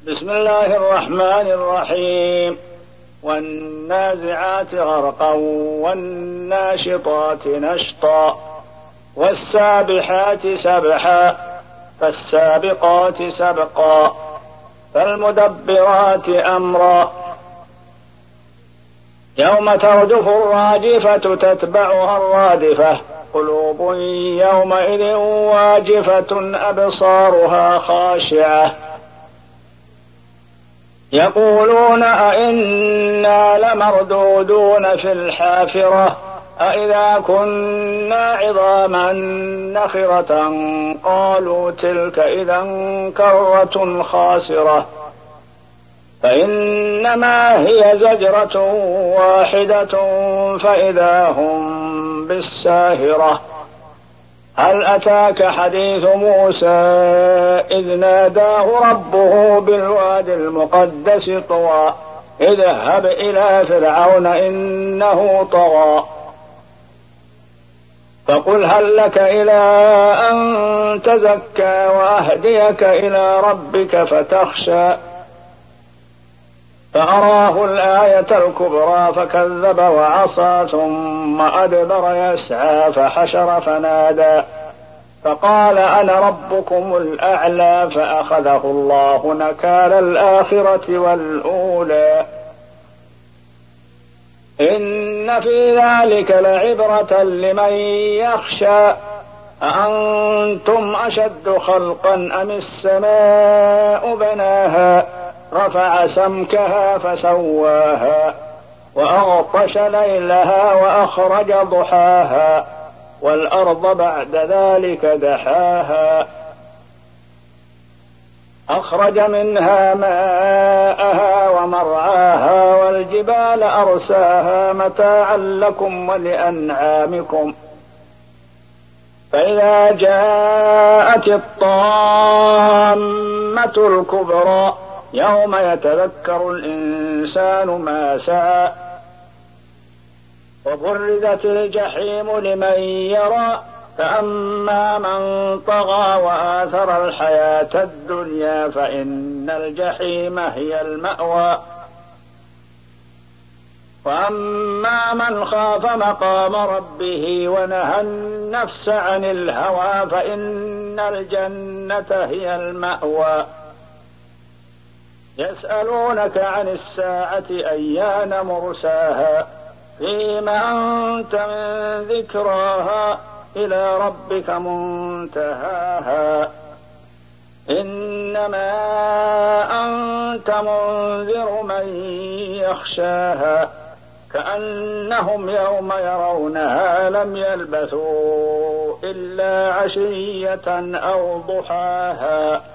بسم الله الرحمن الرحيم. والنازعات غرقا والناشطات نشطا والسابحات سبحا فالسابقات سبقا فالمدبرات أمرا يوم ترجف الراجفة تتبعها الرادفة قلوب يومئذ واجفة أبصارها خاشعة يقولون أئنا لمردودون في الحافرة أئذا كنا عظاما نخرة قالوا تلك إذا كرة خاسرة فإنما هي زجرة واحدة فإذا هم بالساهرة. هل أتاك حديث موسى إذ ناداه ربه بالوادي المقدس طوى اذهب إلى فرعون إنه طغى فقل هل لك إلى أن تزكى وأهديك إلى ربك فتخشى فأراه الآية الكبرى فكذب وعصى ثم أدبر يسعى فحشر فنادى فقال أنا ربكم الأعلى فأخذه الله نكال الآخرة والأولى إن في ذلك لعبرة لمن يخشى أأنتم أشد خلقا أم السماء بناها رفع سمكها فسواها وأغطش ليلها وأخرج ضحاها والأرض بعد ذلك دحاها أخرج منها ماءها ومرعاها والجبال أرساها متاعا لكم ولأنعامكم فإذا جاءت الطامة الكبرى يوم يتذكر الإنسان ما سعى وبرزت الجحيم لمن يرى فأما من طغى وآثر الحياة الدنيا فإن الجحيم هي المأوى وأما من خاف مقام ربه ونهى النفس عن الهوى فإن الجنة هي المأوى يسألونك عن الساعة أيان مرساها فيما أنت من ذكراها إلى ربك منتهاها إنما أنت منذر من يخشاها كأنهم يوم يرونها لم يلبثوا إلا عشية أو ضحاها